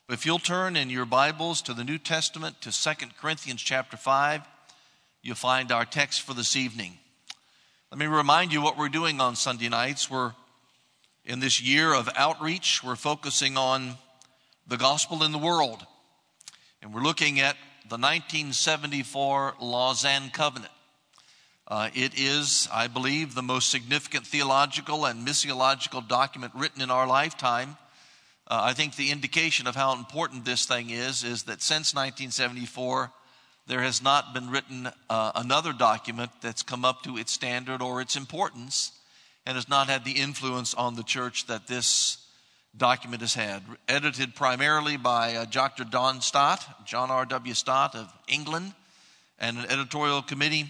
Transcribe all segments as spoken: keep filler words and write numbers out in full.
If you'll turn in your Bibles to the New Testament, to Second Corinthians chapter five, you'll find our text for this evening. Let me remind you what we're doing on Sunday nights. We're in this year of outreach. We're focusing on the gospel in the world. And we're looking at the nineteen seventy-four Lausanne Covenant. Uh, it is, I believe, the most significant theological and missiological document written in our lifetime. Uh, I think the indication of how important this thing is, is that since nineteen seventy-four, there has not been written uh, another document that's come up to its standard or its importance and has not had the influence on the church that this document has had. Edited primarily by uh, Doctor Don Stott, John R W Stott of England, and an editorial committee.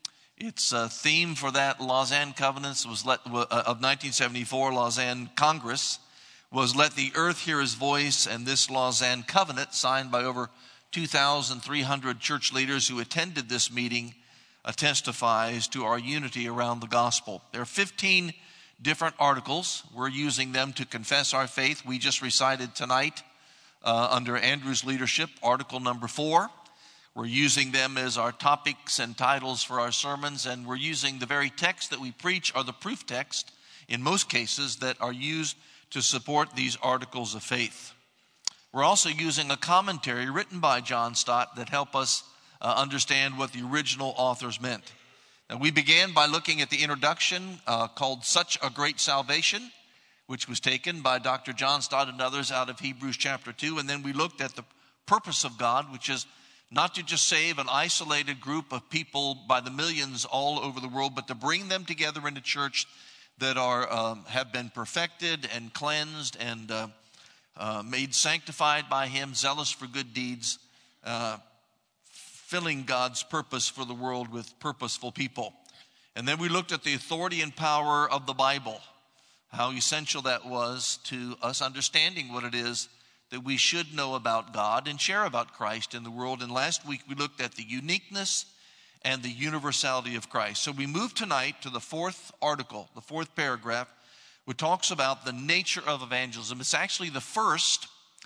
Its uh, theme for that Lausanne Covenant was let, uh, of nineteen seventy-four Lausanne Congress was "Let the Earth Hear His Voice," and this Lausanne Covenant, signed by over two thousand three hundred church leaders who attended this meeting, uh, testifies to our unity around the gospel. There are fifteen different articles. We're using them to confess our faith. We just recited tonight, uh, under Andrew's leadership, article number four. We're using them as our topics and titles for our sermons, and we're using the very text that we preach, or the proof text, in most cases, that are used to support these articles of faith. We're also using a commentary written by John Stott that help us uh, understand what the original authors meant. Now, we began by looking at the introduction uh, called "Such a Great Salvation," which was taken by Doctor John Stott and others out of Hebrews chapter two. And then we looked at the purpose of God, which is not to just save an isolated group of people by the millions all over the world, but to bring them together in a church that are um, have been perfected and cleansed and uh, uh, made sanctified by Him, zealous for good deeds, uh, filling God's purpose for the world with purposeful people. And then we looked at the authority and power of the Bible, how essential that was to us understanding what it is that we should know about God and share about Christ in the world. And last week we looked at the uniqueness and the universality of Christ. So we move tonight to the fourth article, the fourth paragraph, which talks about the nature of evangelism. It's actually the first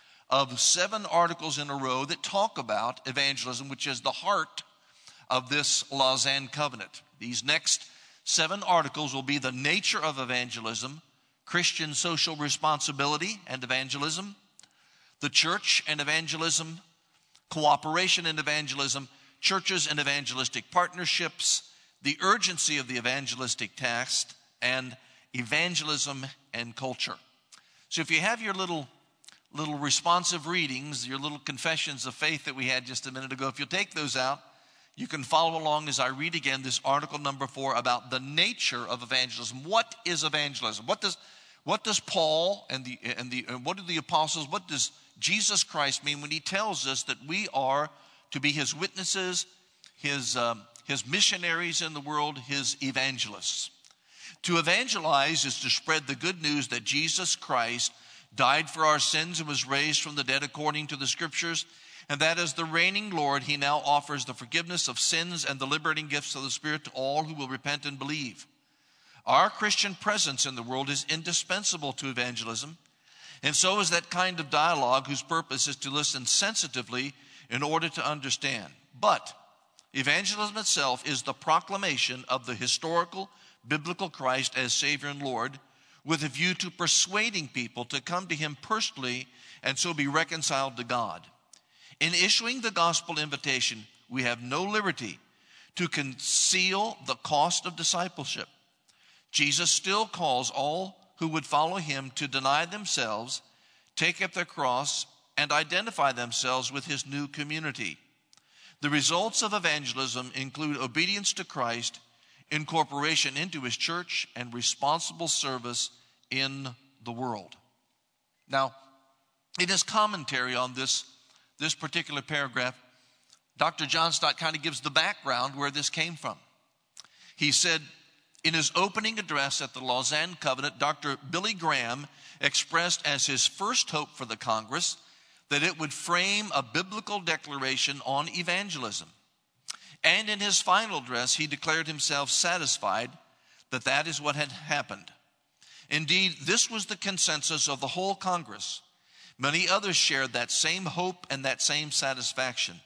of seven articles in a row that talk about evangelism, which is the heart of this Lausanne Covenant. These next seven articles will be the nature of evangelism, Christian social responsibility and evangelism, the church and evangelism, cooperation and evangelism, churches and evangelistic partnerships, the urgency of the evangelistic task, and evangelism and culture. So if you have your little little responsive readings, your little confessions of faith that we had just a minute ago, if you'll take those out, you can follow along as I read again this article number four about the nature of evangelism. What is evangelism? What does what does Paul and the and the and what do the apostles, what does Jesus Christ mean when He tells us that we are to be His witnesses, His, um, His missionaries in the world, His evangelists? To evangelize is to spread the good news that Jesus Christ died for our sins and was raised from the dead according to the Scriptures, and that as the reigning Lord, He now offers the forgiveness of sins and the liberating gifts of the Spirit to all who will repent and believe. Our Christian presence in the world is indispensable to evangelism, and so is that kind of dialogue whose purpose is to listen sensitively in order to understand. But evangelism itself is the proclamation of the historical, biblical Christ as Savior and Lord, with a view to persuading people to come to Him personally and so be reconciled to God. In issuing the gospel invitation, we have no liberty to conceal the cost of discipleship. Jesus still calls all who would follow Him to deny themselves, take up their cross, and identify themselves with His new community. The results of evangelism include obedience to Christ, incorporation into His church, and responsible service in the world. Now, in his commentary on this, this particular paragraph, Doctor John Stott kind of gives the background where this came from. He said, in his opening address at the Lausanne Covenant, Doctor Billy Graham expressed as his first hope for the Congress that it would frame a biblical declaration on evangelism. And in his final address, he declared himself satisfied that that is what had happened. Indeed, this was the consensus of the whole Congress. Many others shared that same hope and that same satisfaction.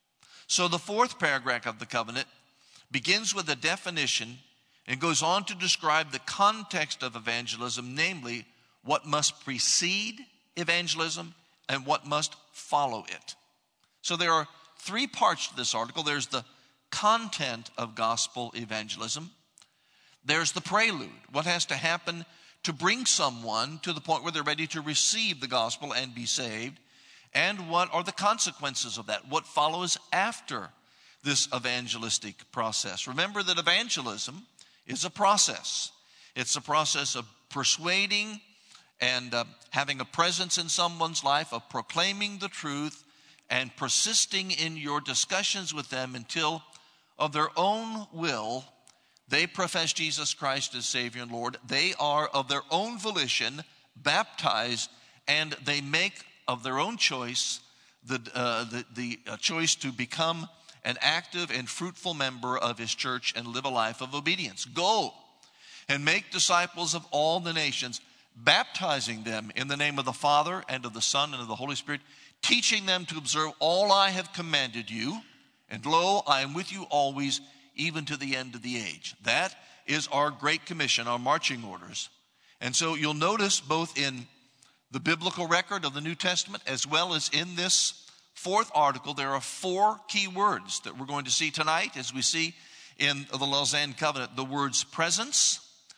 So the fourth paragraph of the covenant begins with a definition and goes on to describe the context of evangelism, namely what must precede evangelism and what must follow it. So there are three parts to this article. There's the content of gospel evangelism. There's the prelude, what has to happen to bring someone to the point where they're ready to receive the gospel and be saved. And what are the consequences of that? What follows after this evangelistic process? Remember that evangelism is a process. It's a process of persuading and uh, having a presence in someone's life, of proclaiming the truth and persisting in your discussions with them until of their own will they profess Jesus Christ as Savior and Lord. They are of their own volition baptized, and they make of their own choice the, uh, the, the uh, choice to become an active and fruitful member of his church and live a life of obedience. Go and make disciples of all the nations, baptizing them in the name of the Father and of the Son and of the Holy Spirit, teaching them to observe all I have commanded you. And lo, I am with you always, even to the end of the age. That is our Great Commission, our marching orders. And so you'll notice both in the biblical record of the New Testament as well as in this fourth article, there are four key words that we're going to see tonight as we see in the Lausanne Covenant. The words presence,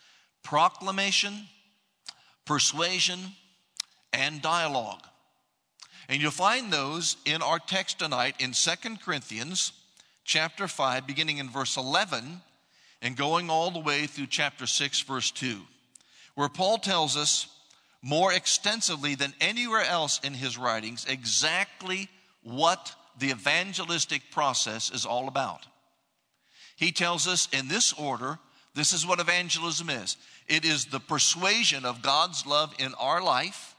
proclamation, persuasion, and dialogue. And you'll find those in our text tonight in Second Corinthians chapter five, beginning in verse eleven and going all the way through chapter six, verse two, where Paul tells us more extensively than anywhere else in his writings exactly what the evangelistic process is all about. He tells us in this order, this is what evangelism is. It is the persuasion of God's love in our life.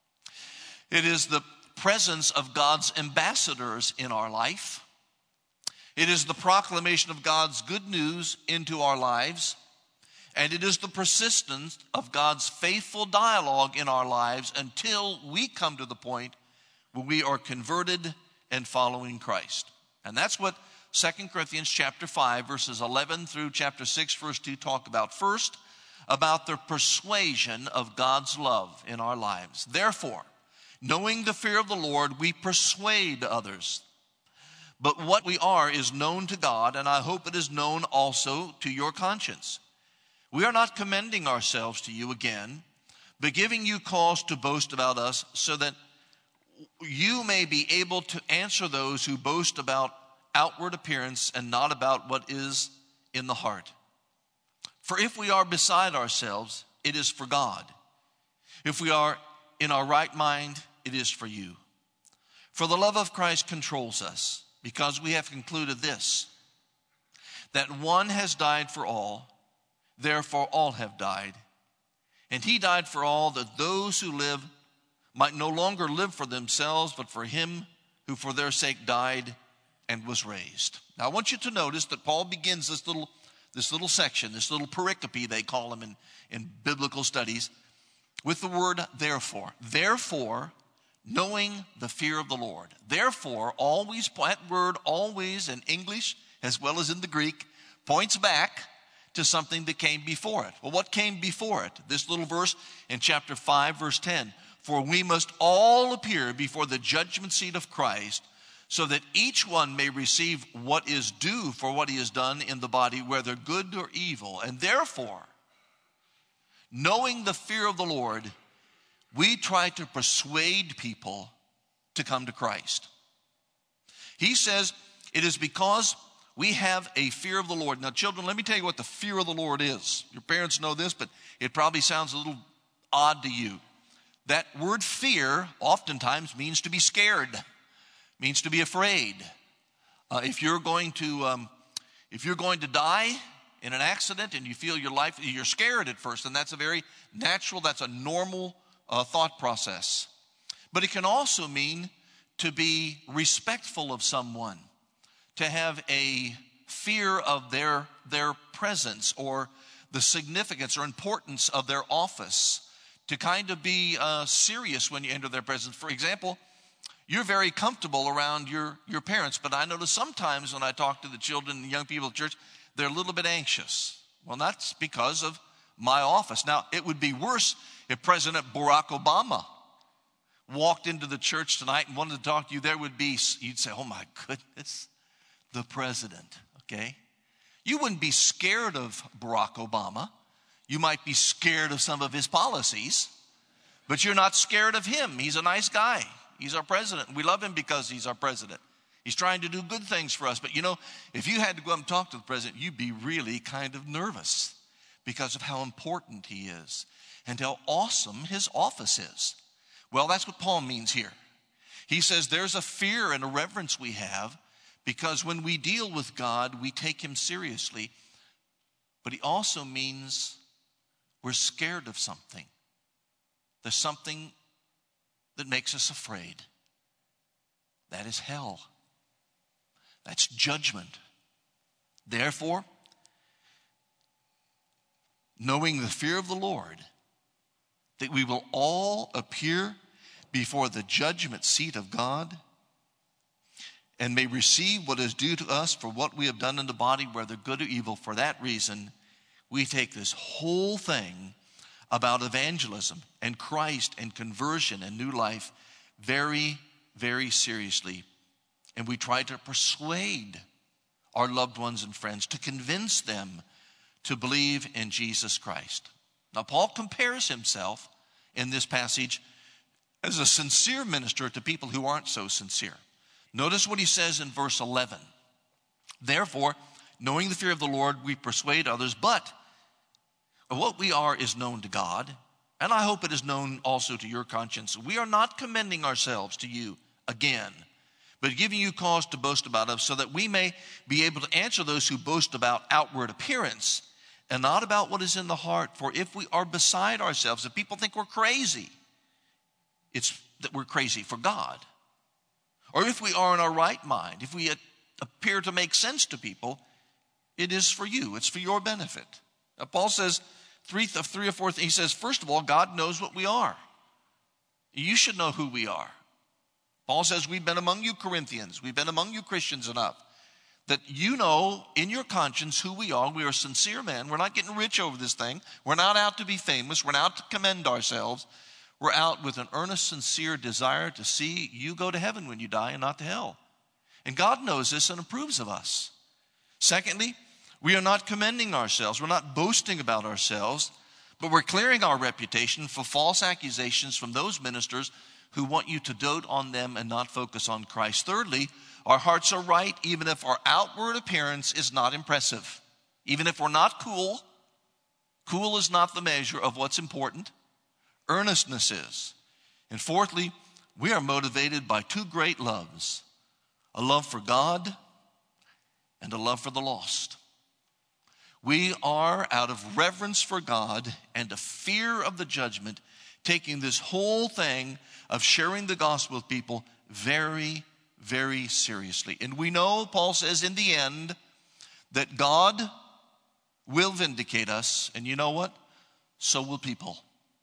It is the presence of God's ambassadors in our life. It is the proclamation of God's good news into our lives. And it is the persistence of God's faithful dialogue in our lives until we come to the point where we are converted and following Christ. And that's what Second Corinthians chapter five, verses eleven through chapter six, verse two talk about. First, about the persuasion of God's love in our lives. Therefore, knowing the fear of the Lord, we persuade others. But what we are is known to God, and I hope it is known also to your conscience. We are not commending ourselves to you again, but giving you cause to boast about us, so that you may be able to answer those who boast about outward appearance and not about what is in the heart. For if we are beside ourselves, it is for God. If we are in our right mind, it is for you. For the love of Christ controls us, because we have concluded this, that one has died for all, therefore all have died. And he died for all, that those who live might no longer live for themselves, but for him who for their sake died and was raised. Now I want you to notice that Paul begins this little, this little section, this little pericope they call them in, in biblical studies, with the word therefore. Therefore, knowing the fear of the Lord. Therefore, always, that word always in English as well as in the Greek points back to something that came before it. Well, what came before it? This little verse in chapter five, verse ten. For we must all appear before the judgment seat of Christ, so that each one may receive what is due for what he has done in the body, whether good or evil. And therefore, knowing the fear of the Lord, we try to persuade people to come to Christ. He says it is because we have a fear of the Lord. Now, children, let me tell you what the fear of the Lord is. Your parents know this, but it probably sounds a little odd to you. That word fear oftentimes means to be scared, means to be afraid. Uh, if you're going to, um, if you're going to die in an accident and you feel your life, you're scared at first, and that's a very natural, that's a normal uh, thought process. But it can also mean to be respectful of someone, to have a fear of their, their presence or the significance or importance of their office, to kind of be uh, serious when you enter their presence. For example, you're very comfortable around your, your parents, but I notice sometimes when I talk to the children and young people at church, they're a little bit anxious. Well, that's because of my office. Now, it would be worse if President Barack Obama walked into the church tonight and wanted to talk to you. There would be, you'd say, oh my goodness, the president, okay? You wouldn't be scared of Barack Obama. You might be scared of some of his policies, but you're not scared of him. He's a nice guy. He's our president. We love him because he's our president. He's trying to do good things for us. But you know, if you had to go up and talk to the president, you'd be really kind of nervous because of how important he is and how awesome his office is. Well, that's what Paul means here. He says there's a fear and a reverence we have because when we deal with God, we take him seriously. But he also means we're scared of something. There's something that makes us afraid. That is hell. That's judgment. Therefore, knowing the fear of the Lord, that we will all appear before the judgment seat of God and may receive what is due to us for what we have done in the body, whether good or evil. For that reason, we take this whole thing about evangelism and Christ and conversion and new life very, very seriously. And we try to persuade our loved ones and friends, to convince them to believe in Jesus Christ. Now, Paul compares himself in this passage as a sincere minister to people who aren't so sincere. Notice what he says in verse eleven. Therefore, knowing the fear of the Lord, we persuade others, but what we are is known to God, and I hope it is known also to your conscience. We are not commending ourselves to you again, but giving you cause to boast about us, so that we may be able to answer those who boast about outward appearance and not about what is in the heart. For if we are beside ourselves, if people think we're crazy, it's that we're crazy for God. Or if we are in our right mind, if we appear to make sense to people, it is for you. It's for your benefit. Now, Paul says three, three or four things. He says, first of all, God knows what we are. You should know who we are. Paul says, we've been among you Corinthians. We've been among you Christians enough that you know in your conscience who we are. We are sincere men. We're not getting rich over this thing. We're not out to be famous. We're not out to commend ourselves. We're out with an earnest, sincere desire to see you go to heaven when you die and not to hell. And God knows this and approves of us. Secondly, we are not commending ourselves. We're not boasting about ourselves, but we're clearing our reputation for false accusations from those ministers who want you to dote on them and not focus on Christ. Thirdly, our hearts are right even if our outward appearance is not impressive. Even if we're not cool, cool is not the measure of what's important. Earnestness is. And fourthly, we are motivated by two great loves, a love for God and a love for the lost. We are, out of reverence for God and a fear of the judgment, taking this whole thing of sharing the gospel with people very, very seriously. And we know, Paul says, in the end, that God will vindicate us. And you know what? So will people.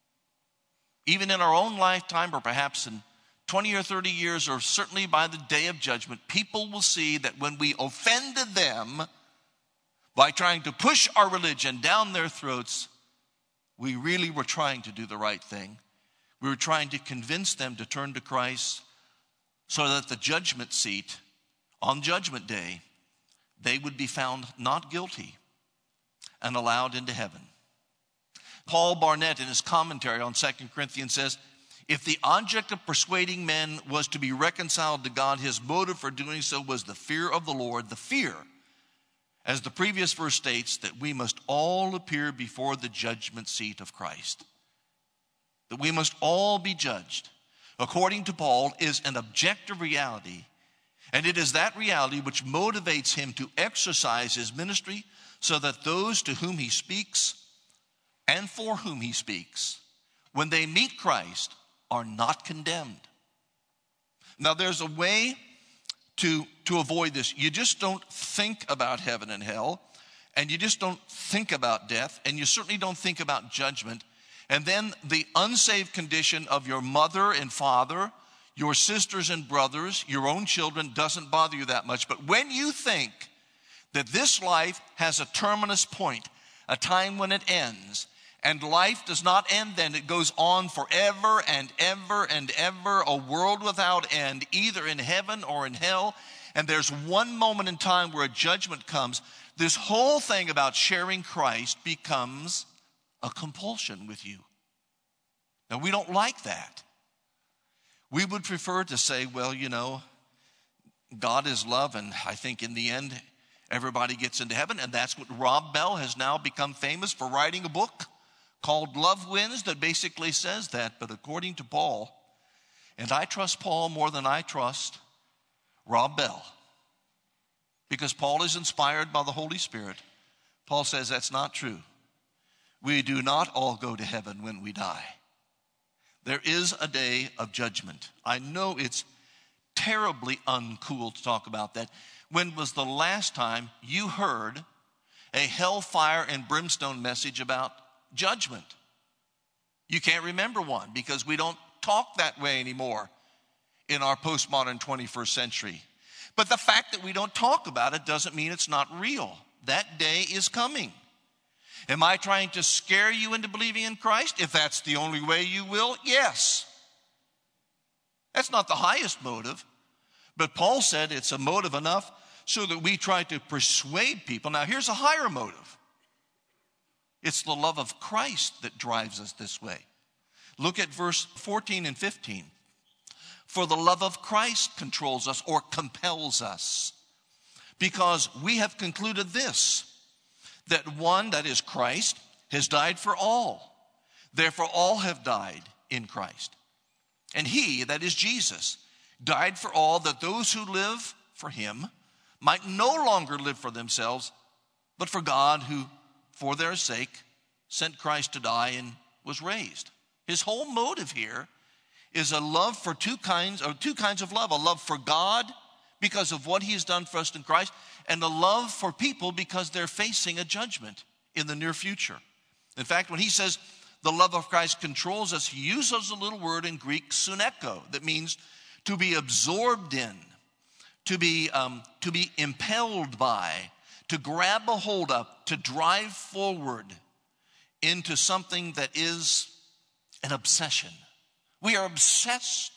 Even in our own lifetime, or perhaps in twenty or thirty years, or certainly by the day of judgment, people will see that when we offended them by trying to push our religion down their throats, we really were trying to do the right thing. We were trying to convince them to turn to Christ so that the judgment seat on Judgment Day, they would be found not guilty and allowed into heaven. Paul Barnett, in his commentary on Second Corinthians, says, if the object of persuading men was to be reconciled to God, his motive for doing so was the fear of the Lord. The fear, as the previous verse states, that we must all appear before the judgment seat of Christ. That we must all be judged, according to Paul, is an objective reality. And it is that reality which motivates him to exercise his ministry so that those to whom he speaks and for whom he speaks, when they meet Christ, are not condemned. Now, there's a way to, to avoid this. You just don't think about heaven and hell, and you just don't think about death, and you certainly don't think about judgment And then the unsaved condition of your mother and father, your sisters and brothers, your own children doesn't bother you that much. But when you think that this life has a terminus point, a time when it ends, and life does not end then, it goes on forever and ever and ever, a world without end, either in heaven or in hell, and there's one moment in time where a judgment comes, this whole thing about sharing Christ becomes a compulsion with you. Now, we don't like that. We would prefer to say, well, you know, God is love, and I think in the end, everybody gets into heaven. And that's what Rob Bell has now become famous for, writing a book called Love Wins that basically says that. But according to Paul, and I trust Paul more than I trust Rob Bell, because Paul is inspired by the Holy Spirit, Paul says that's not true. We do not all go to heaven when we die. There is a day of judgment. I know it's terribly uncool to talk about that. When was the last time you heard a hellfire and brimstone message about judgment? You can't remember one, because we don't talk that way anymore in our postmodern twenty-first century. But the fact that we don't talk about it doesn't mean it's not real. That day is coming. Am I trying to scare you into believing in Christ? If that's the only way you will, yes. That's not the highest motive. But Paul said it's a motive enough so that we try to persuade people. Now, here's a higher motive. It's the love of Christ that drives us this way. Look at verse fourteen and fifteen. For the love of Christ controls us, or compels us, because we have concluded this, that one, that is Christ, has died for all. Therefore, all have died in Christ. And he, that is Jesus, died for all, that those who live for him might no longer live for themselves, but for God, who for their sake sent Christ to die and was raised. His whole motive here is a love for two kinds, or two kinds of love. A love for God because of what he has done for us in Christ, and a love for people because they're facing a judgment in the near future. In fact, when he says the love of Christ controls us, he uses a little word in Greek, suneko, that means to be absorbed in, to be, um, to be impelled by, to grab a hold of, to drive forward into something that is an obsession. We are obsessed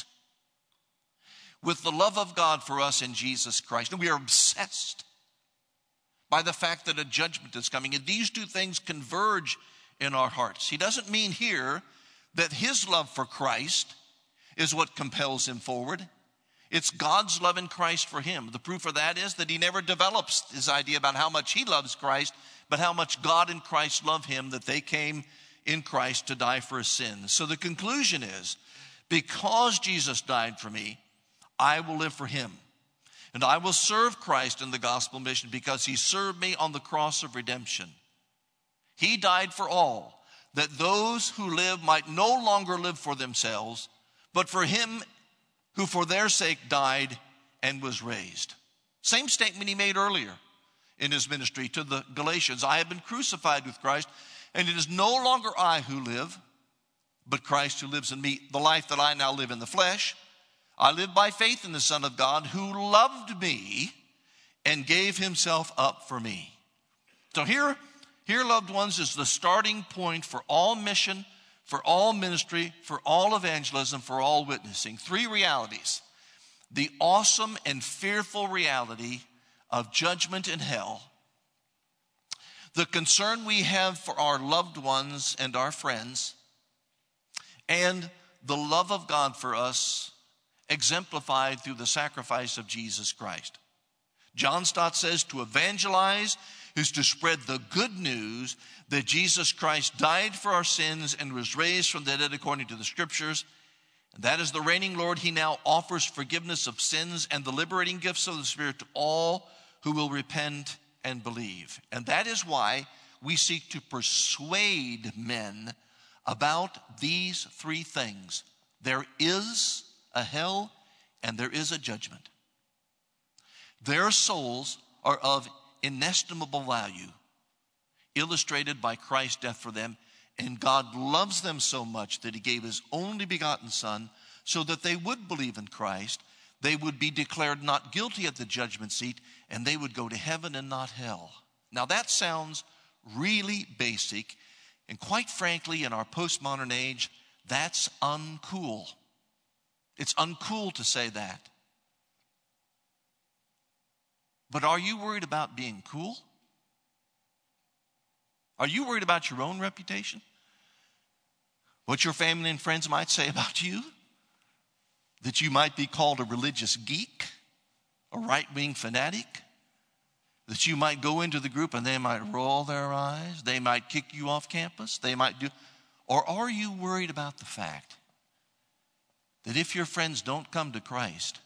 with the love of God for us in Jesus Christ. And we are obsessed by the fact that a judgment is coming. And these two things converge in our hearts. He doesn't mean here that his love for Christ is what compels him forward. It's God's love in Christ for him. The proof of that is that he never develops his idea about how much he loves Christ, but how much God and Christ love him, that they came in Christ to die for his sins. So the conclusion is, because Jesus died for me, I will live for him. And I will serve Christ in the gospel mission because he served me on the cross of redemption. He died for all, that those who live might no longer live for themselves, but for him who for their sake died and was raised. Same statement he made earlier in his ministry to the Galatians. I have been crucified with Christ, and it is no longer I who live, but Christ who lives in me. The life that I now live in the flesh, I live by faith in the Son of God, who loved me and gave himself up for me. So here, here, loved ones, is the starting point for all mission, for all ministry, for all evangelism, for all witnessing. Three realities. The awesome and fearful reality of judgment in hell, the concern we have for our loved ones and our friends, and the love of God for us exemplified through the sacrifice of Jesus Christ. John Stott says to evangelize is to spread the good news that Jesus Christ died for our sins and was raised from the dead according to the scriptures. And that is the reigning Lord. He now offers forgiveness of sins and the liberating gifts of the Spirit to all who will repent and believe. And that is why we seek to persuade men about these three things. There is a hell and there is a judgment. Their souls are of inestimable value, illustrated by Christ's death for them, And God loves them so much that he gave his only begotten Son so that they would believe in Christ. They would be declared not guilty at the judgment seat, and they would go to heaven and not hell. Now that sounds really basic, and quite frankly, in our postmodern age, that's uncool. It's uncool to say that. But are you worried about being cool? Are you worried about your own reputation? What your family and friends might say about you? That you might be called a religious geek, a right-wing fanatic? That you might go into the group and they might roll their eyes? They might kick you off campus? They might do... Or are you worried about the fact that if your friends don't come to Christ,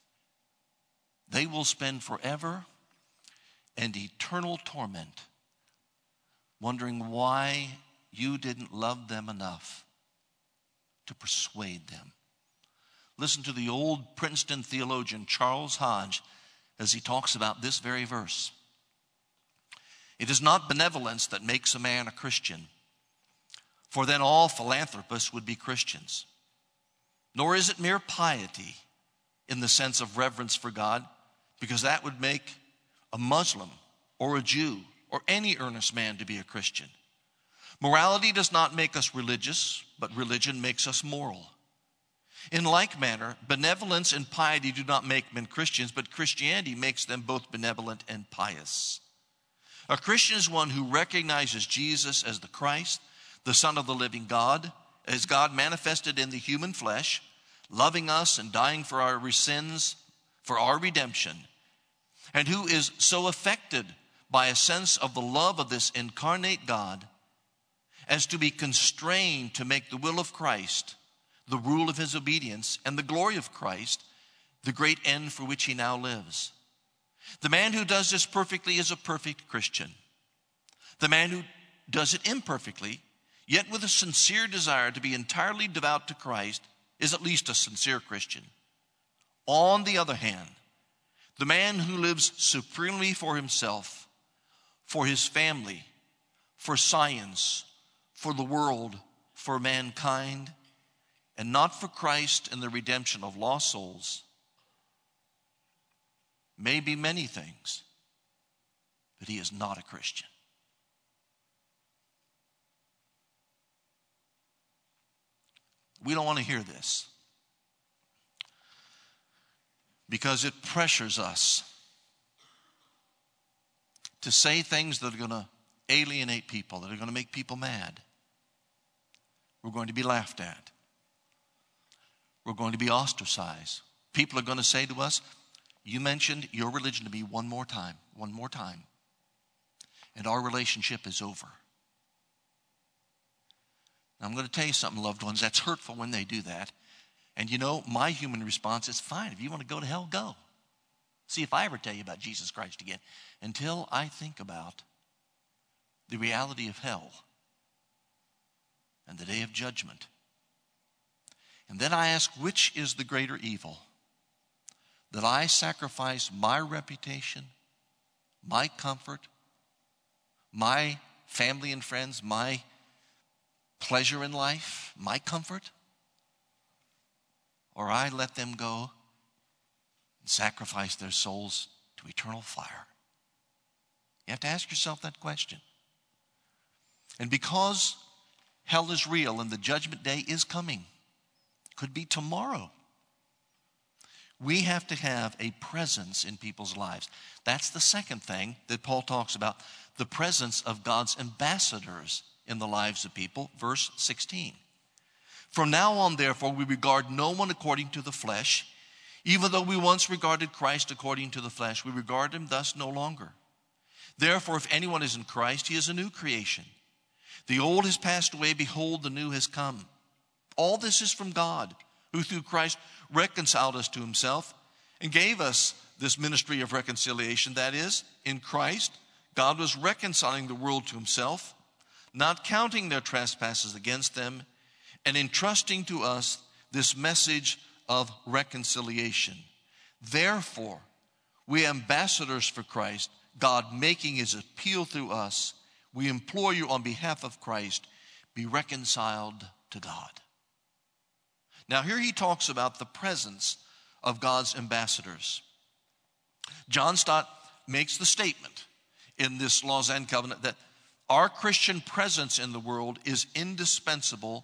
they will spend forever in eternal torment, wondering why you didn't love them enough to persuade them? Listen to the old Princeton theologian Charles Hodge as he talks about this very verse. It is not benevolence that makes a man a Christian, for then all philanthropists would be Christians. Nor is it mere piety in the sense of reverence for God, because that would make a Muslim or a Jew or any earnest man to be a Christian. Morality does not make us religious, but religion makes us moral. In like manner, benevolence and piety do not make men Christians, but Christianity makes them both benevolent and pious. A Christian is one who recognizes Jesus as the Christ, the Son of the living God, as God manifested in the human flesh, loving us and dying for our sins, for our redemption, and who is so affected by a sense of the love of this incarnate God as to be constrained to make the will of Christ the rule of his obedience, and the glory of Christ the great end for which he now lives. The man who does this perfectly is a perfect Christian. The man who does it imperfectly, yet with a sincere desire to be entirely devout to Christ, is at least a sincere Christian. On the other hand, the man who lives supremely for himself, for his family, for science, for the world, for mankind, and not for Christ and the redemption of lost souls, may be many things, but he is not a Christian. We don't want to hear this because it pressures us to say things that are going to alienate people, that are going to make people mad. We're going to be laughed at. We're going to be ostracized. People are going to say to us, you mentioned your religion to me one more time, one more time, and our relationship is over. Now, I'm going to tell you something, loved ones, that's hurtful when they do that. And you know, my human response is, fine, if you want to go to hell, go. See if I ever tell you about Jesus Christ again. Until I think about the reality of hell and the day of judgment. And then I ask, which is the greater evil? That I sacrifice my reputation, my comfort, my family and friends, my pleasure in life, my comfort? Or I let them go and sacrifice their souls to eternal fire? You have to ask yourself that question. And because hell is real and the judgment day is coming, could be tomorrow, we have to have a presence in people's lives. That's the second thing that Paul talks about, the presence of God's ambassadors in the lives of people. Verse sixteen. From now on, therefore, we regard no one according to the flesh. Even though we once regarded Christ according to the flesh, we regard him thus no longer. Therefore, if anyone is in Christ, he is a new creation. The old has passed away, behold, the new has come. All this is from God, who through Christ reconciled us to himself and gave us this ministry of reconciliation. That is, in Christ, God was reconciling the world to himself, not counting their trespasses against them, and entrusting to us this message of reconciliation. Therefore, we ambassadors for Christ, God making his appeal through us, we implore you on behalf of Christ, be reconciled to God. Now here he talks about the presence of God's ambassadors. John Stott makes the statement in this Lausanne Covenant that our Christian presence in the world is indispensable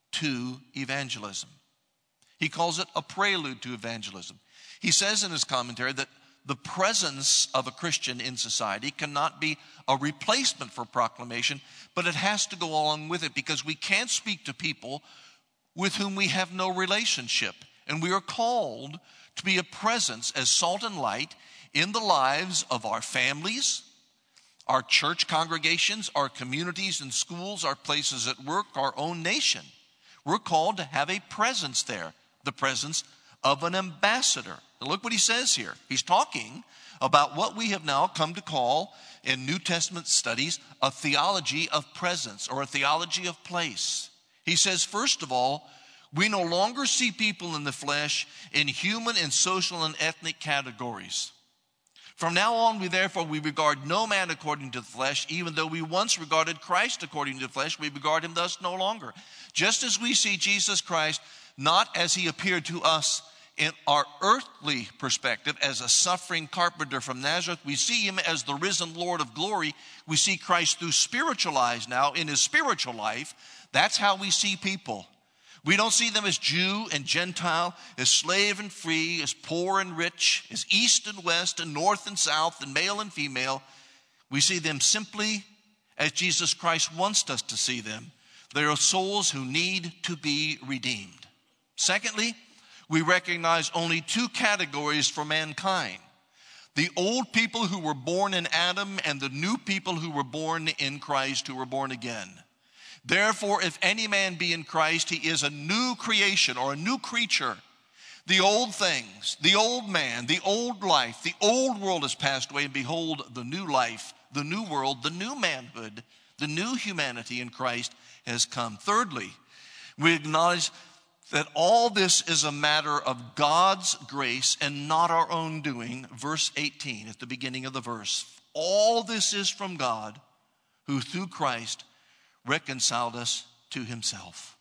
to evangelism. He calls it a prelude to evangelism. He says in his commentary that the presence of a Christian in society cannot be a replacement for proclamation, but it has to go along with it, because we can't speak to people with whom we have no relationship. And we are called to be a presence as salt and light in the lives of our families, our church congregations, our communities and schools, our places at work, our own nation. We're called to have a presence there, the presence of an ambassador. Now look what he says here. He's talking about what we have now come to call in New Testament studies a theology of presence, or a theology of place. He says, first of all, we no longer see people in the flesh in human and social and ethnic categories. From now on, we therefore, we regard no man according to the flesh. Even though we once regarded Christ according to the flesh, we regard him thus no longer. Just as we see Jesus Christ, not as he appeared to us in our earthly perspective as a suffering carpenter from Nazareth, we see him as the risen Lord of glory. We see Christ through spiritual eyes now in his spiritual life. That's how we see people. We don't see them as Jew and Gentile, as slave and free, as poor and rich, as east and west, and north and south, and male and female. We see them simply as Jesus Christ wants us to see them. They are souls who need to be redeemed. Secondly, we recognize only two categories for mankind: the old people who were born in Adam, and the new people who were born in Christ, who were born again. Therefore, if any man be in Christ, he is a new creation, or a new creature. The old things, the old man, the old life, the old world has passed away, and behold, the new life, the new world, the new manhood, the new humanity in Christ has come. Thirdly, we acknowledge that all this is a matter of God's grace and not our own doing. Verse eighteen at the beginning of the verse. All this is from God, who through Christ reconciled us to himself.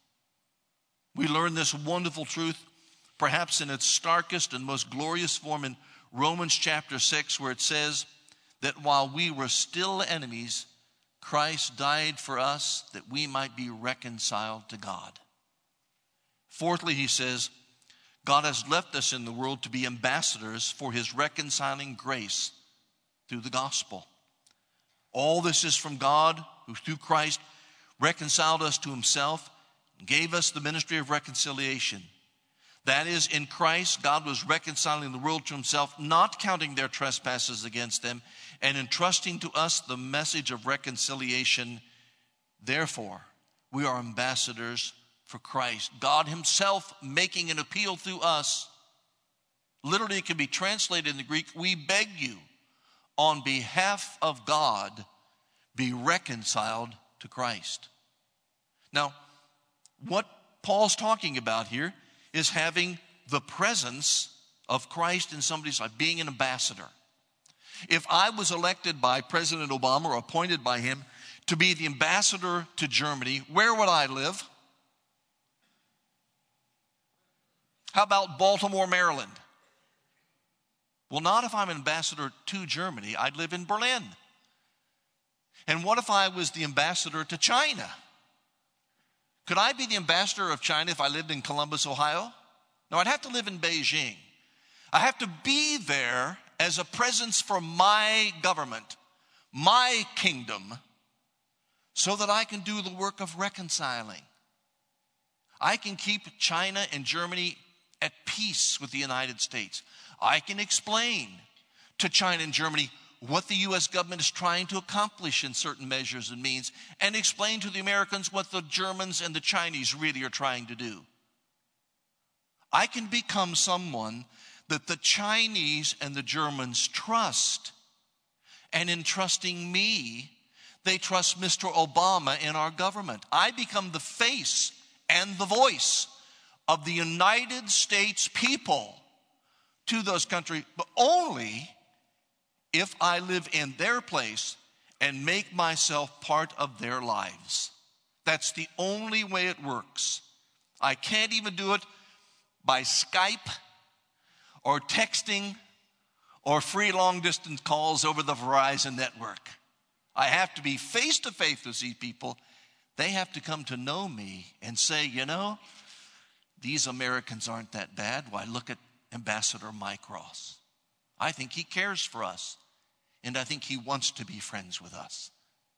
We learn this wonderful truth perhaps in its starkest and most glorious form in Romans chapter six, where it says that while we were still enemies, Christ died for us that we might be reconciled to God. Fourthly, he says, God has left us in the world to be ambassadors for his reconciling grace through the gospel. All this is from God, who through Christ reconciled us to himself and gave us the ministry of reconciliation. That is, in Christ, God was reconciling the world to himself, not counting their trespasses against them, and entrusting to us the message of reconciliation. Therefore, we are ambassadors for Christ. God himself making an appeal through us. Literally, it can be translated in the Greek, we beg you, on behalf of God, be reconciled to Christ. Now, what Paul's talking about here is having the presence of Christ in somebody's life, being an ambassador. If I was elected by President Obama or appointed by him to be the ambassador to Germany, where would I live? How about Baltimore, Maryland? Well, not if I'm an ambassador to Germany. I'd live in Berlin. And what if I was the ambassador to China? Could I be the ambassador of China if I lived in Columbus, Ohio? No, I'd have to live in Beijing. I have to be there as a presence for my government, my kingdom, so that I can do the work of reconciling. I can keep China and Germany at peace with the United States. I can explain to China and Germany what the U S government is trying to accomplish in certain measures and means, and explain to the Americans what the Germans and the Chinese really are trying to do. I can become someone that the Chinese and the Germans trust. And in trusting me, they trust Mister Obama in our government. I become the face and the voice of the United States people to those countries, but only if I live in their place and make myself part of their lives. That's the only way it works. I can't even do it by Skype or texting or free long-distance calls over the Verizon network. I have to be face-to-face with these people. They have to come to know me and say, you know, these Americans aren't that bad. Why, look at Ambassador Mike Ross. I think he cares for us, and I think he wants to be friends with us.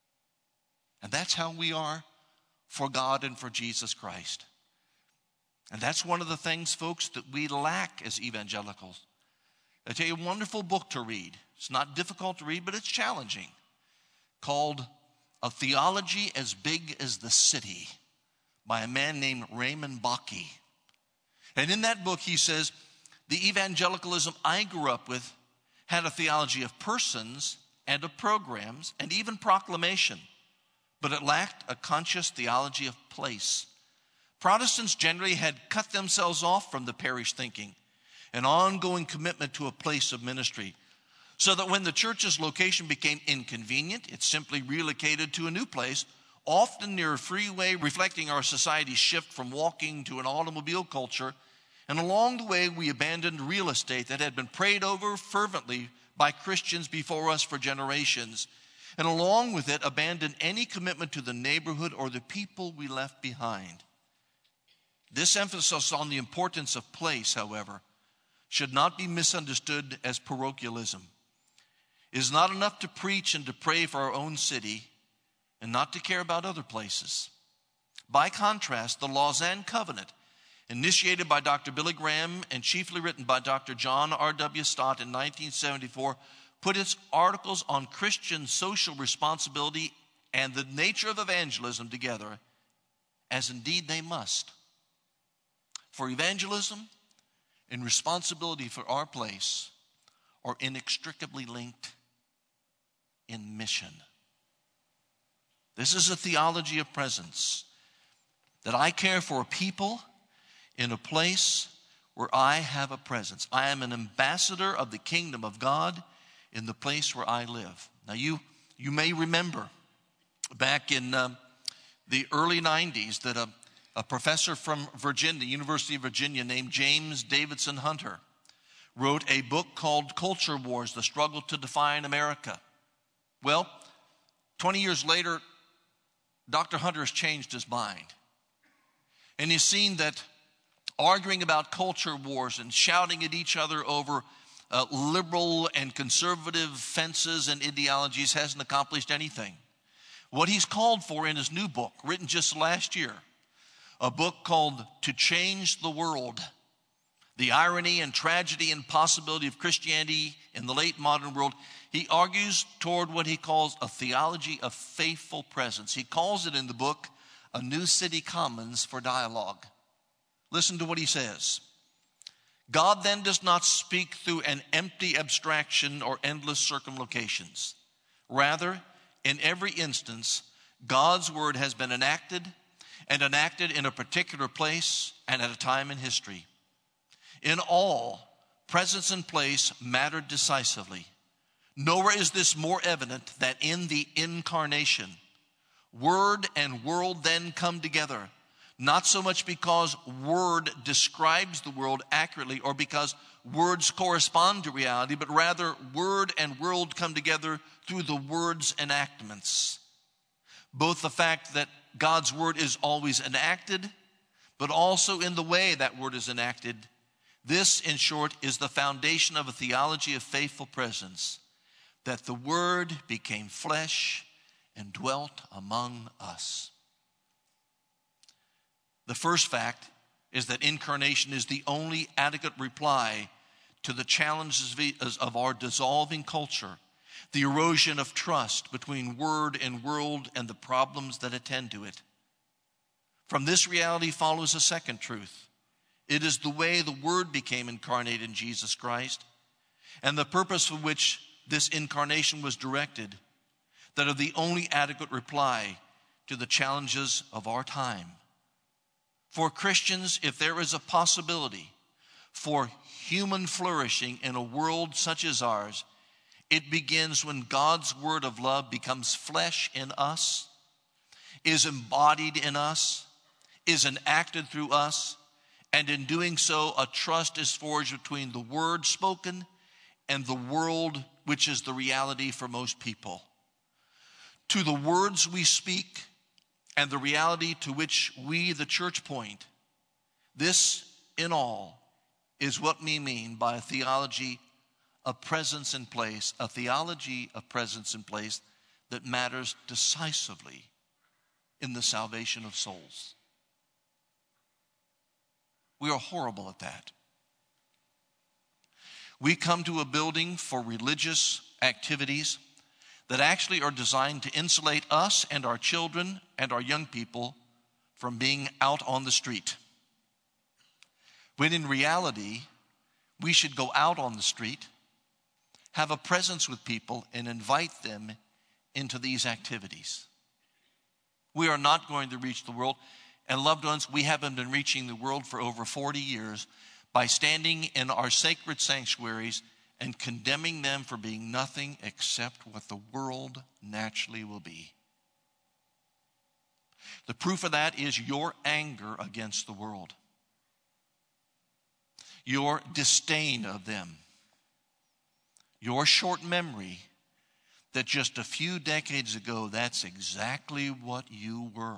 And that's how we are for God and for Jesus Christ. And that's one of the things, folks, that we lack as evangelicals. I tell you, a wonderful book to read. It's not difficult to read, but it's challenging. Called A Theology as Big as the City by a man named Raymond Bakke. And in that book he says, the evangelicalism I grew up with had a theology of persons and of programs and even proclamation, but it lacked a conscious theology of place. Protestants generally had cut themselves off from the parish thinking, an ongoing commitment to a place of ministry, so that when the church's location became inconvenient, it simply relocated to a new place, often near a freeway, reflecting our society's shift from walking to an automobile culture. And along the way, we abandoned real estate that had been prayed over fervently by Christians before us for generations, and along with it, abandoned any commitment to the neighborhood or the people we left behind. This emphasis on the importance of place, however, should not be misunderstood as parochialism. It is not enough to preach and to pray for our own city and not to care about other places. By contrast, the Lausanne Covenant, initiated by Doctor Billy Graham and chiefly written by Doctor John R W Stott in nineteen seventy-four, put its articles on Christian social responsibility and the nature of evangelism together, as indeed they must. For evangelism and responsibility for our place are inextricably linked in mission. This is a theology of presence, that I care for people in a place where I have a presence. I am an ambassador of the kingdom of God in the place where I live. Now you, you may remember back in um, the early nineties that a, a professor from Virginia, University of Virginia, named James Davidson Hunter, wrote a book called Culture Wars, The Struggle to Define America. Well, twenty years later, Doctor Hunter has changed his mind. And he's seen that arguing about culture wars and shouting at each other over uh, liberal and conservative fences and ideologies hasn't accomplished anything. What he's called for in his new book, written just last year, a book called To Change the World, the irony and tragedy and possibility of Christianity in the late modern world, he argues toward what he calls a theology of faithful presence. He calls it in the book a new city commons for dialogue. Listen to what he says. God then does not speak through an empty abstraction or endless circumlocutions. Rather, in every instance, God's word has been enacted and enacted in a particular place and at a time in history. In all, presence and place mattered decisively. Nowhere is this more evident than in the incarnation. Word and world then come together, not so much because word describes the world accurately or because words correspond to reality, but rather word and world come together through the word's enactments. Both the fact that God's word is always enacted, but also in the way that word is enacted. This, in short, is the foundation of a theology of faithful presence, that the word became flesh and dwelt among us. The first fact is that incarnation is the only adequate reply to the challenges of our dissolving culture, the erosion of trust between word and world, and the problems that attend to it. From this reality follows a second truth. It is the way the Word became incarnate in Jesus Christ, and the purpose for which this incarnation was directed, that are the only adequate reply to the challenges of our time. For Christians, if there is a possibility for human flourishing in a world such as ours, it begins when God's word of love becomes flesh in us is embodied in us, is enacted through us, and in doing so, a trust is forged between the word spoken and the world, which is the reality for most people. To the words we speak and the reality to which we, the church, point, this in all is what we mean by a theology of presence in place, a theology of presence in place that matters decisively in the salvation of souls. We are horrible at that. We come to a building for religious activities that actually are designed to insulate us and our children and our young people from being out on the street. When in reality, we should go out on the street, have a presence with people, and invite them into these activities. We are not going to reach the world. And loved ones, we haven't been reaching the world for over forty years by standing in our sacred sanctuaries and condemning them for being nothing except what the world naturally will be. The proof of that is your anger against the world, your disdain of them, your short memory that just a few decades ago, that's exactly what you were.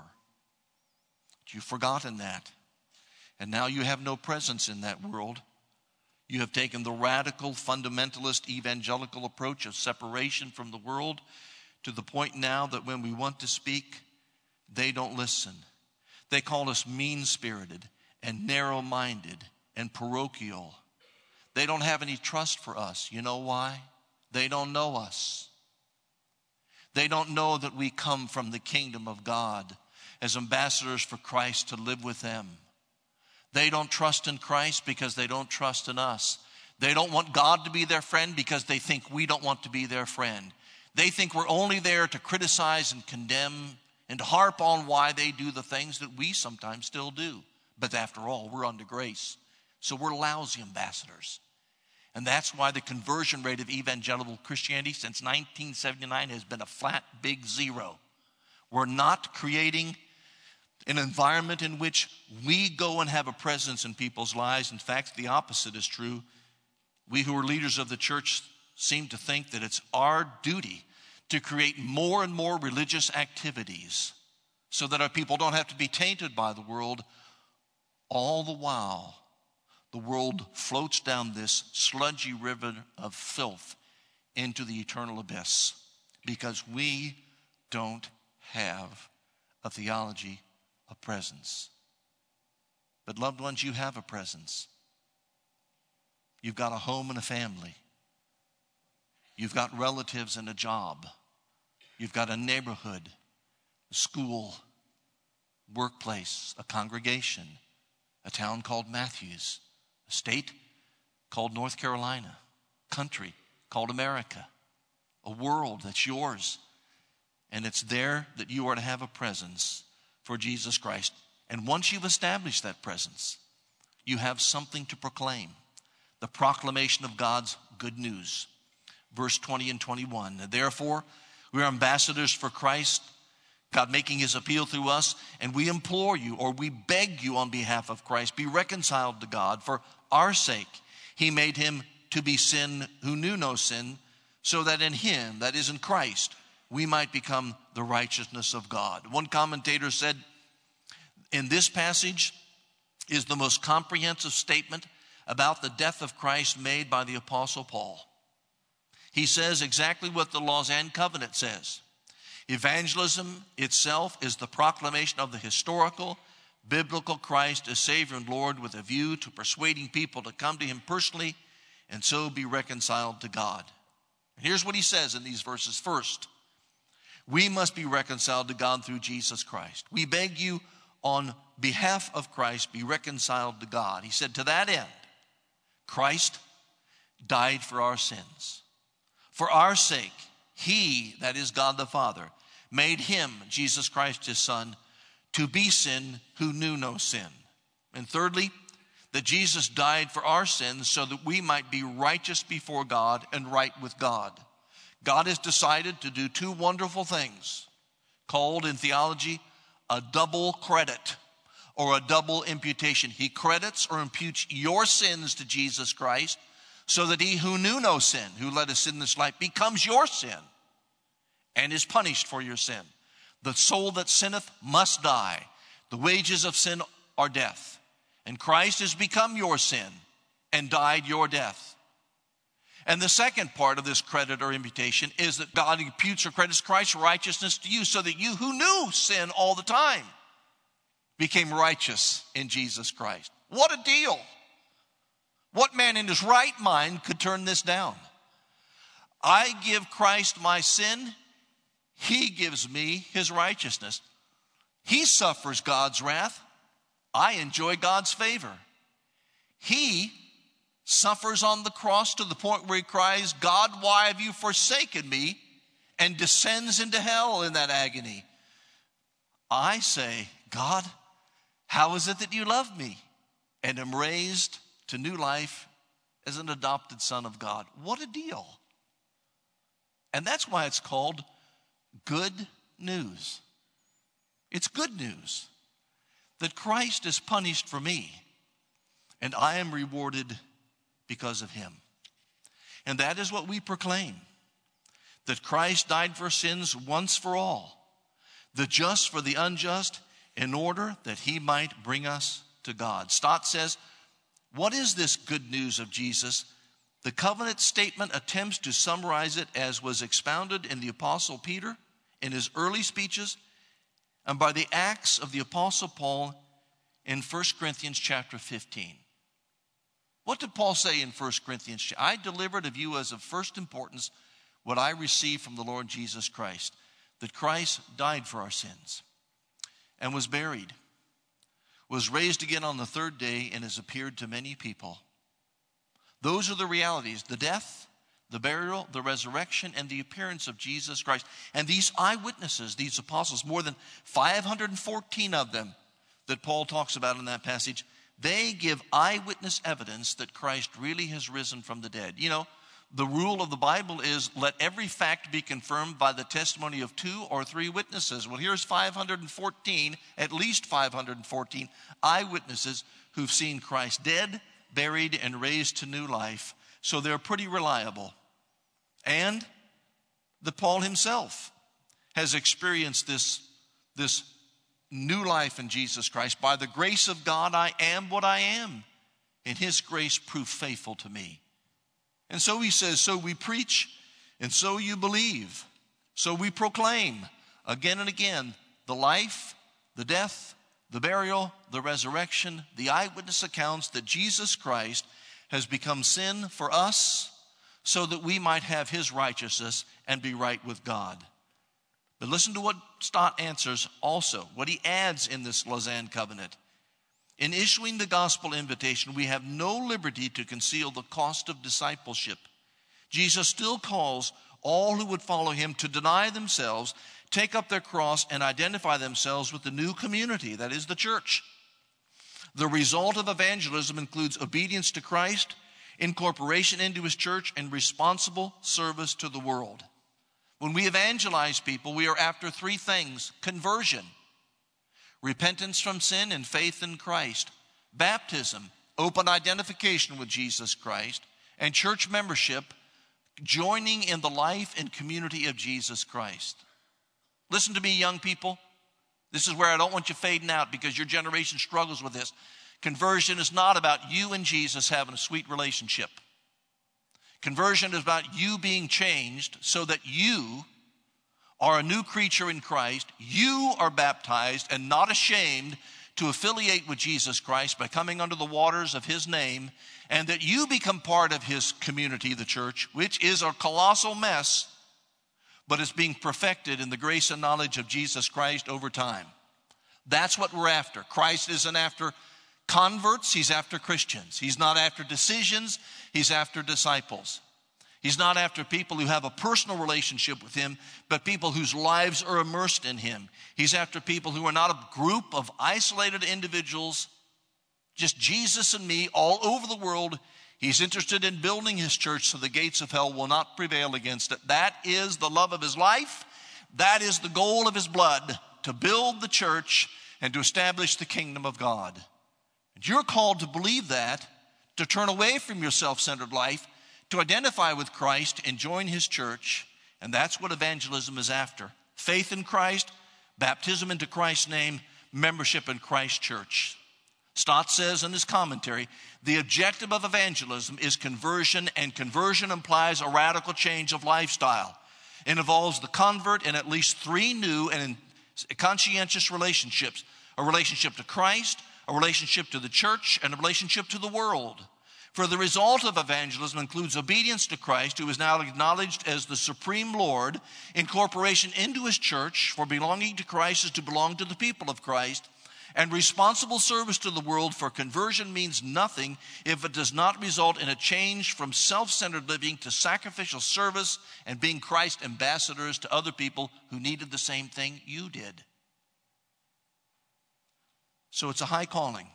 But you've forgotten that. And now you have no presence in that world. You have taken the radical, fundamentalist, evangelical approach of separation from the world to the point now that when we want to speak, they don't listen. They call us mean-spirited and narrow-minded and parochial. They don't have any trust for us. You know why? They don't know us. They don't know that we come from the kingdom of God as ambassadors for Christ to live with them. They don't trust in Christ because they don't trust in us. They don't want God to be their friend because they think we don't want to be their friend. They think we're only there to criticize and condemn and to harp on why they do the things that we sometimes still do. But after all, we're under grace. So we're lousy ambassadors. And that's why the conversion rate of evangelical Christianity since nineteen seventy-nine has been a flat, big zero. We're not creating an environment in which we go and have a presence in people's lives. In fact, the opposite is true. We who are leaders of the church seem to think that it's our duty to create more and more religious activities so that our people don't have to be tainted by the world. All the while, the world floats down this sludgy river of filth into the eternal abyss because we don't have a theology of presence. But loved ones, you have a presence. You've got a home and a family. You've got relatives and a job. You've got a neighborhood, a school, workplace, a congregation, a town called Matthews, a state called North Carolina, country called America, a world that's yours. And it's there that you are to have a presence for Jesus Christ. And once you've established that presence, you have something to proclaim. The proclamation of God's good news. Verse twenty and twenty-one. Therefore, we are ambassadors for Christ, God making his appeal through us, and we implore you, or we beg you on behalf of Christ, be reconciled to God. For our sake, he made him to be sin who knew no sin, so that in him, that is in Christ, we might become the righteousness of God. One commentator said, in this passage is the most comprehensive statement about the death of Christ made by the Apostle Paul. He says exactly what the Lausanne Covenant says. Evangelism itself is the proclamation of the historical, biblical Christ as Savior and Lord with a view to persuading people to come to him personally and so be reconciled to God. And here's what he says in these verses. First, we must be reconciled to God through Jesus Christ. We beg you on behalf of Christ, be reconciled to God. He said, to that end, Christ died for our sins. For our sake, he, that is God the Father, made him, Jesus Christ his Son, to be sin who knew no sin. And thirdly, that Jesus died for our sins so that we might be righteous before God and right with God. God has decided to do two wonderful things, called in theology a double credit or a double imputation. He credits or imputes your sins to Jesus Christ so that he who knew no sin, who led us in this life, becomes your sin and is punished for your sin. The soul that sinneth must die. The wages of sin are death. And Christ has become your sin and died your death. And the second part of this credit or imputation is that God imputes or credits Christ's righteousness to you so that you who knew sin all the time became righteous in Jesus Christ. What a deal. What man in his right mind could turn this down? I give Christ my sin. He gives me his righteousness. He suffers God's wrath. I enjoy God's favor. He suffers on the cross to the point where he cries, God, why have you forsaken me? And descends into hell in that agony. I say, God, how is it that you love me? And am raised to new life as an adopted son of God. What a deal. And that's why it's called good news. It's good news that Christ is punished for me and I am rewarded because of him. And that is what we proclaim, that Christ died for sins once for all, the just for the unjust, in order that he might bring us to God. Stott says, what is this good news of Jesus? The covenant statement attempts to summarize it as was expounded in the Apostle Peter in his early speeches and by the acts of the Apostle Paul in First Corinthians chapter fifteen. What did Paul say in First Corinthians? I delivered of you as of first importance what I received from the Lord Jesus Christ, that Christ died for our sins and was buried, was raised again on the third day, and has appeared to many people. Those are the realities, the death, the burial, the resurrection, and the appearance of Jesus Christ. And these eyewitnesses, these apostles, more than five hundred fourteen of them that Paul talks about in that passage, they give eyewitness evidence that Christ really has risen from the dead. You know, the rule of the Bible is let every fact be confirmed by the testimony of two or three witnesses. Well, here's five hundred fourteen, at least five hundred fourteen eyewitnesses who've seen Christ dead, buried, and raised to new life. So they're pretty reliable. And that Paul himself has experienced this, this new life in Jesus Christ. By the grace of God, I am what I am. And his grace proved faithful to me. And so he says, so we preach, and so you believe. So we proclaim again and again the life, the death, the burial, the resurrection, the eyewitness accounts that Jesus Christ has become sin for us so that we might have his righteousness and be right with God. But listen to what Stott answers also, what he adds in this Lausanne covenant. In issuing the gospel invitation, we have no liberty to conceal the cost of discipleship. Jesus still calls all who would follow him to deny themselves, take up their cross, and identify themselves with the new community, that is the church. The result of evangelism includes obedience to Christ, incorporation into his church, and responsible service to the world. When we evangelize people, we are after three things: conversion, repentance from sin and faith in Christ, baptism, open identification with Jesus Christ, and church membership, joining in the life and community of Jesus Christ. Listen to me, young people. This is where I don't want you fading out because your generation struggles with this. Conversion is not about you and Jesus having a sweet relationship. Conversion is about you being changed so that you are a new creature in Christ. You are baptized and not ashamed to affiliate with Jesus Christ by coming under the waters of his name, and that you become part of his community, the church, which is a colossal mess, but is being perfected in the grace and knowledge of Jesus Christ over time. That's what we're after. Christ isn't after converts, he's after Christians. He's not after decisions, he's after disciples. He's not after people who have a personal relationship with him, but people whose lives are immersed in him. He's after people who are not a group of isolated individuals, just Jesus and me all over the world. He's interested in building his church so the gates of hell will not prevail against it. That is the love of his life. That is the goal of his blood. to build the church and to establish the kingdom of God. And you're called to believe that, to turn away from your self-centered life, to identify with Christ and join his church. And that's what evangelism is after. Faith in Christ, baptism into Christ's name, membership in Christ's church. Stott says in his commentary, the objective of evangelism is conversion, and conversion implies a radical change of lifestyle. It involves the convert in at least three new and conscientious relationships: a relationship to Christ, a relationship to the church, and a relationship to the world. For the result of evangelism includes obedience to Christ, who is now acknowledged as the supreme Lord, incorporation into his church, for belonging to Christ is to belong to the people of Christ, and responsible service to the world, for conversion means nothing if it does not result in a change from self-centered living to sacrificial service and being Christ's ambassadors to other people who needed the same thing you did. So it's a high calling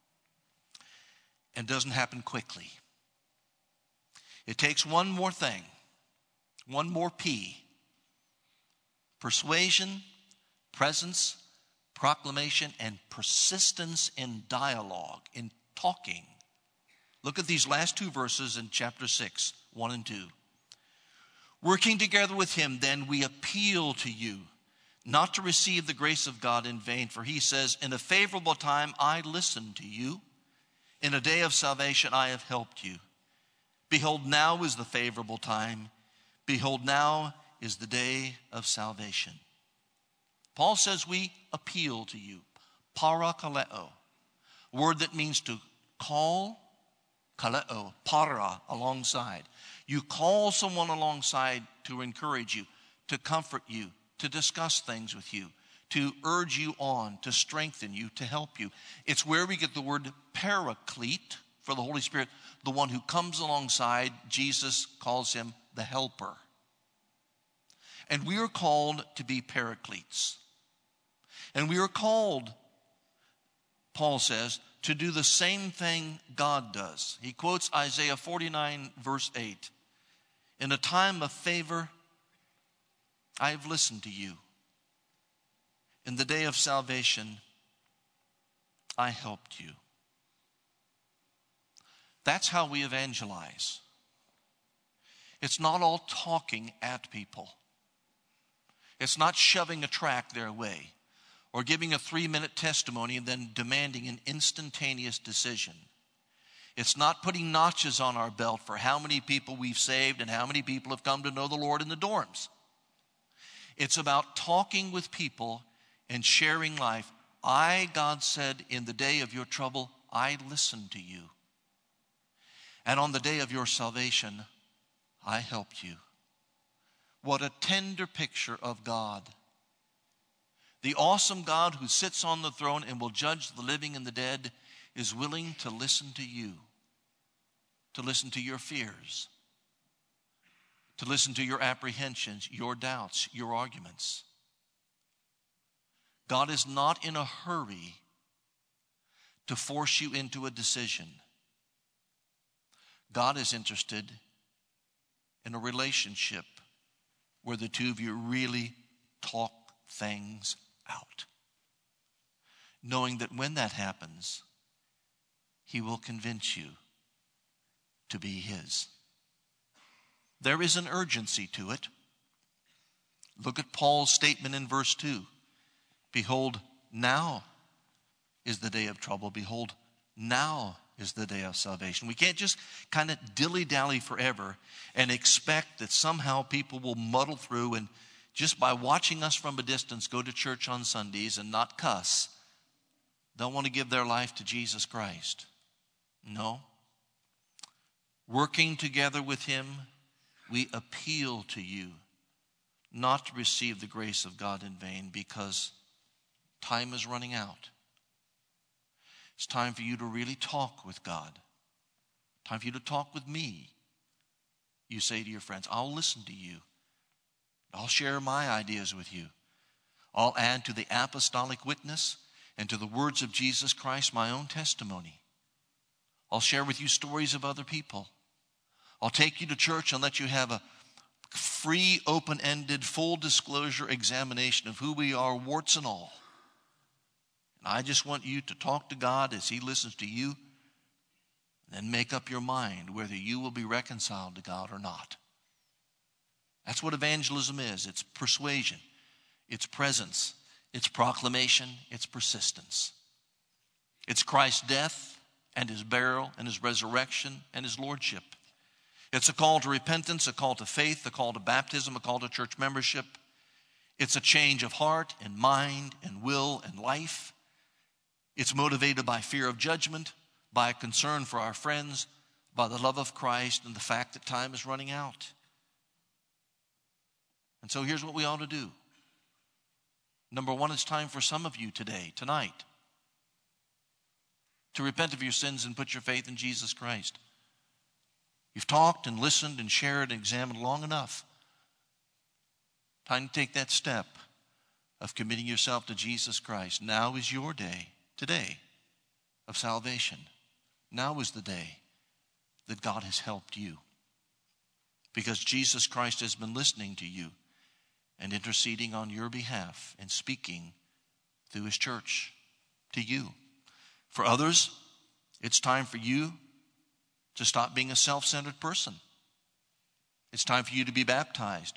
and doesn't happen quickly. It takes one more thing, one more P: persuasion, presence, proclamation, and persistence in dialogue, in talking. Look at these last two verses in chapter six, one and two. Working together with him, then, we appeal to you not to receive the grace of God in vain. For he says, in a favorable time I listened to you. In a day of salvation I have helped you. Behold, now is the favorable time. Behold, now is the day of salvation. Paul says we appeal to you. Parakaleo, a word that means to call, kaleo, para, alongside. You call someone alongside to encourage you, to comfort you, to discuss things with you, to urge you on, to strengthen you, to help you. It's where we get the word paraclete for the Holy Spirit, the one who comes alongside. Jesus calls him the helper. And we are called to be paracletes. And we are called, Paul says, to do the same thing God does. He quotes Isaiah forty-nine, verse eight. In a time of favor, I have listened to you. In the day of salvation, I helped you. That's how we evangelize. It's not all talking at people. It's not shoving a tract their way, or giving a three-minute testimony and then demanding an instantaneous decision. It's not putting notches on our belt for how many people we've saved and how many people have come to know the Lord in the dorms. It's about talking with people and sharing life. I, God said, in the day of your trouble, I listened to you. And on the day of your salvation, I helped you. What a tender picture of God. The awesome God who sits on the throne and will judge the living and the dead is willing to listen to you, to listen to your fears, to listen to your apprehensions, your doubts, your arguments. God is not in a hurry to force you into a decision. God is interested in a relationship where the two of you really talk things out, knowing that when that happens, he will convince you to be his. There is an urgency to it. Look at Paul's statement in verse two. Behold, now is the day of trouble. Behold, now is the day of salvation. We can't just kind of dilly-dally forever and expect that somehow people will muddle through and just by watching us from a distance go to church on Sundays and not cuss, don't want to give their life to Jesus Christ. No. Working together with him, we appeal to you not to receive the grace of God in vain, because time is running out. It's time for you to really talk with God. Time for you to talk with me. You say to your friends, I'll listen to you. I'll share my ideas with you. I'll add to the apostolic witness and to the words of Jesus Christ my own testimony. I'll share with you stories of other people. I'll take you to church and let you have a free, open-ended, full disclosure examination of who we are, warts and all. And I just want you to talk to God as he listens to you, and then make up your mind whether you will be reconciled to God or not. That's what evangelism is. It's persuasion, it's presence, it's proclamation, it's persistence. It's Christ's death and his burial and his resurrection and his lordship. It's a call to repentance, a call to faith, a call to baptism, a call to church membership. It's a change of heart and mind and will and life. It's motivated by fear of judgment, by a concern for our friends, by the love of Christ and the fact that time is running out. And so here's what we ought to do. Number one, it's time for some of you today, tonight, to repent of your sins and put your faith in Jesus Christ. You've talked and listened and shared and examined long enough. Time to take that step of committing yourself to Jesus Christ. Now is your day, today, of salvation. Now is the day that God has helped you, because Jesus Christ has been listening to you and interceding on your behalf and speaking through his church to you. For others, it's time for you to stop being a self-centered person. It's time for you to be baptized,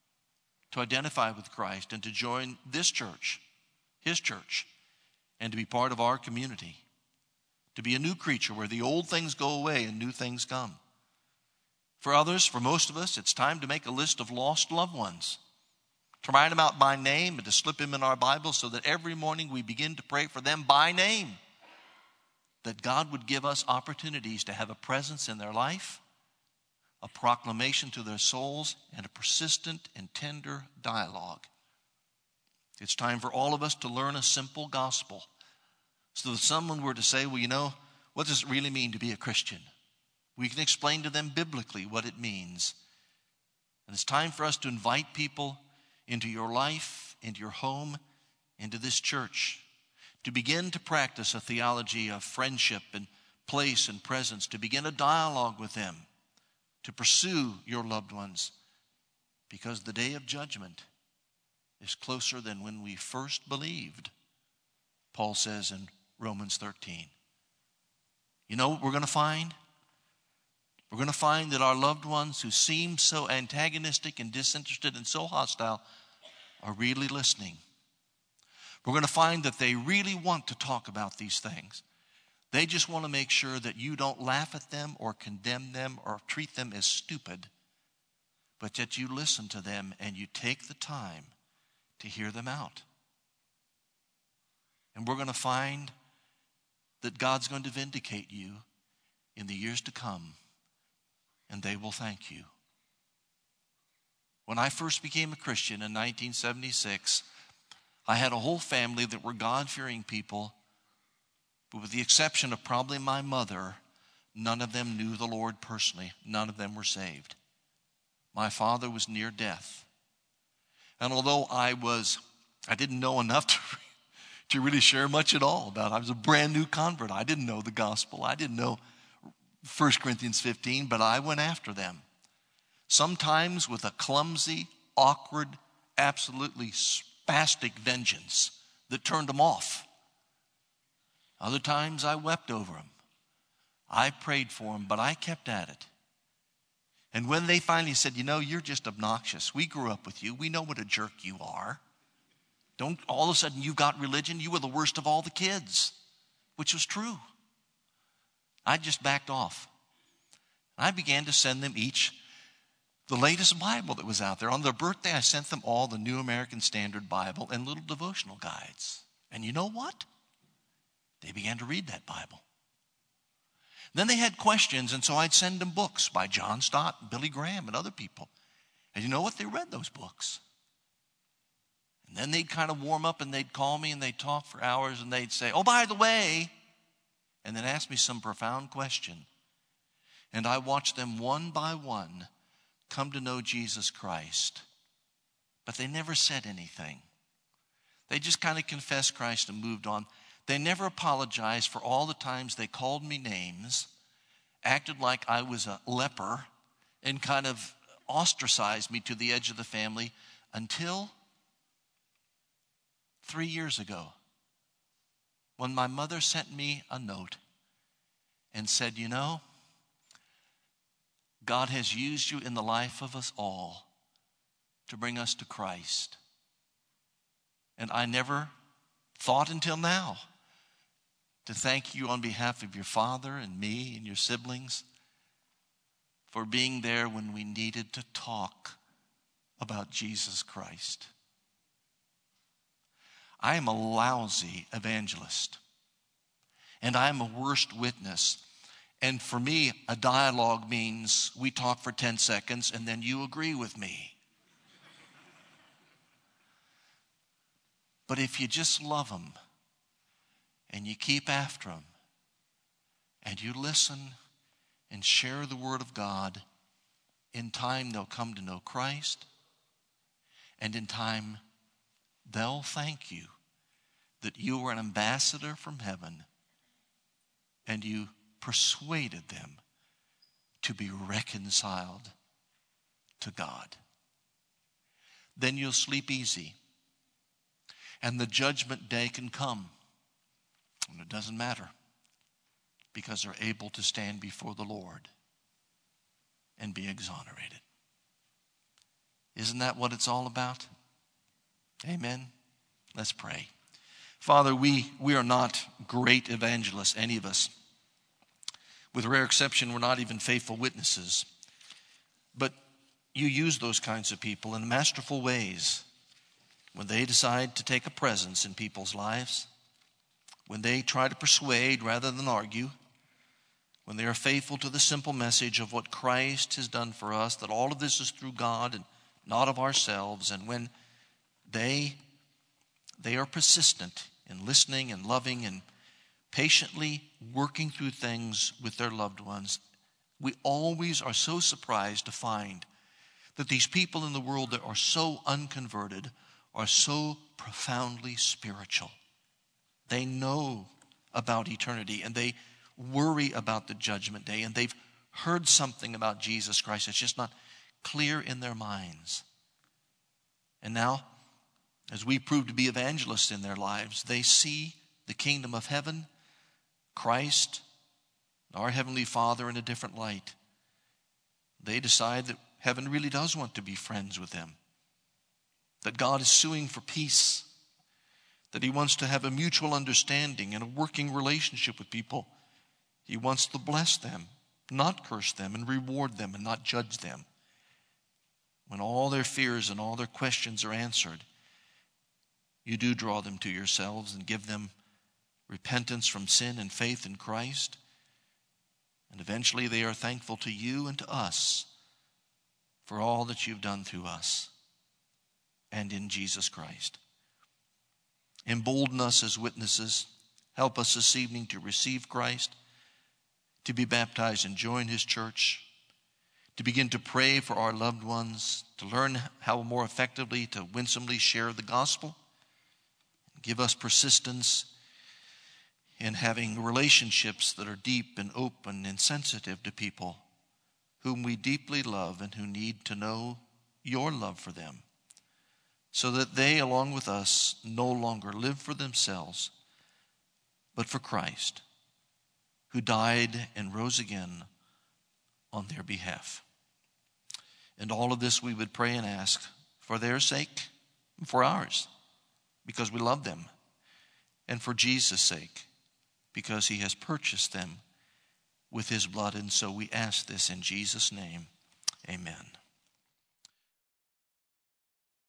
to identify with Christ, and to join this church, his church, and to be part of our community, to be a new creature where the old things go away and new things come. For others, for most of us, it's time to make a list of lost loved ones, to write them out by name and to slip them in our Bible so that every morning we begin to pray for them by name, that God would give us opportunities to have a presence in their life, a proclamation to their souls, and a persistent and tender dialogue. It's time for all of us to learn a simple gospel so that someone were to say, well, you know, what does it really mean to be a Christian? We can explain to them biblically what it means. And it's time for us to invite people into your life, into your home, into this church, to begin to practice a theology of friendship and place and presence, to begin a dialogue with them, to pursue your loved ones, because the day of judgment is closer than when we first believed, Paul says in Romans thirteen. You know what we're going to find? We're going to find that our loved ones who seem so antagonistic and disinterested and so hostile are really listening. We're going to find that they really want to talk about these things. They just want to make sure that you don't laugh at them or condemn them or treat them as stupid, but that you listen to them and you take the time to hear them out. And we're going to find that God's going to vindicate you in the years to come, and they will thank you. When I first became a Christian in nineteen seventy-six, I had a whole family that were God-fearing people, but with the exception of probably my mother, none of them knew the Lord personally. None of them were saved. My father was near death. And although I was, I didn't know enough to, to really share much at all about it. I was a brand new convert. I didn't know the gospel. I didn't know First Corinthians fifteen, but I went after them. Sometimes with a clumsy, awkward, absolutely spastic vengeance that turned them off. Other times I wept over them. I prayed for them, but I kept at it. And when they finally said, you know, you're just obnoxious. We grew up with you. We know what a jerk you are. Don't all of a sudden you've got religion. You were the worst of all the kids, which was true. I just backed off. I began to send them each the latest Bible that was out there. On their birthday, I sent them all the New American Standard Bible and little devotional guides. And you know what? They began to read that Bible. Then they had questions, and so I'd send them books by John Stott, and Billy Graham, and other people. And you know what? They read those books. And then they'd kind of warm up, and they'd call me, and they'd talk for hours, and they'd say, oh, by the way, and then ask me some profound question. And I watched them one by one come to know Jesus Christ. But they never said anything. They just kind of confessed Christ and moved on. They never apologized for all the times they called me names, acted like I was a leper, and kind of ostracized me to the edge of the family until three years ago, when my mother sent me a note and said, you know, God has used you in the life of us all to bring us to Christ. And I never thought until now to thank you on behalf of your father and me and your siblings for being there when we needed to talk about Jesus Christ. I am a lousy evangelist, and I am a worst witness. And for me, a dialogue means we talk for ten seconds and then you agree with me. But if you just love them and you keep after them and you listen and share the word of God, in time they'll come to know Christ, and in time they'll thank you that you were an ambassador from heaven and you persuaded them to be reconciled to God. Then you'll sleep easy. And the judgment day can come. And it doesn't matter, because they're able to stand before the Lord and be exonerated. Isn't that what it's all about? Amen. Let's pray. Father, we, we are not great evangelists, any of us. With rare exception, we're not even faithful witnesses. But you use those kinds of people in masterful ways when they decide to take a presence in people's lives, when they try to persuade rather than argue, when they are faithful to the simple message of what Christ has done for us, that all of this is through God and not of ourselves, and when they, they are persistent in listening and loving and patiently working through things with their loved ones, we always are so surprised to find that these people in the world that are so unconverted are so profoundly spiritual. They know about eternity and they worry about the judgment day, and they've heard something about Jesus Christ. It's just not clear in their minds. And now, as we prove to be evangelists in their lives, they see the kingdom of heaven, Christ, our Heavenly Father in a different light. They decide that heaven really does want to be friends with them, that God is suing for peace, that He wants to have a mutual understanding and a working relationship with people. He wants to bless them, not curse them, and reward them and not judge them. When all their fears and all their questions are answered, you do draw them to yourselves and give them repentance from sin and faith in Christ. And eventually they are thankful to you and to us for all that you've done through us and in Jesus Christ. Embolden us as witnesses. Help us this evening to receive Christ, to be baptized and join His church, to begin to pray for our loved ones, to learn how more effectively to winsomely share the gospel. Give us persistence in having relationships that are deep and open and sensitive to people whom we deeply love and who need to know your love for them, so that they, along with us, no longer live for themselves, but for Christ, who died and rose again on their behalf. And all of this we would pray and ask for their sake and for ours, because we love them, and for Jesus' sake, because He has purchased them with His blood. And so we ask this in Jesus' name.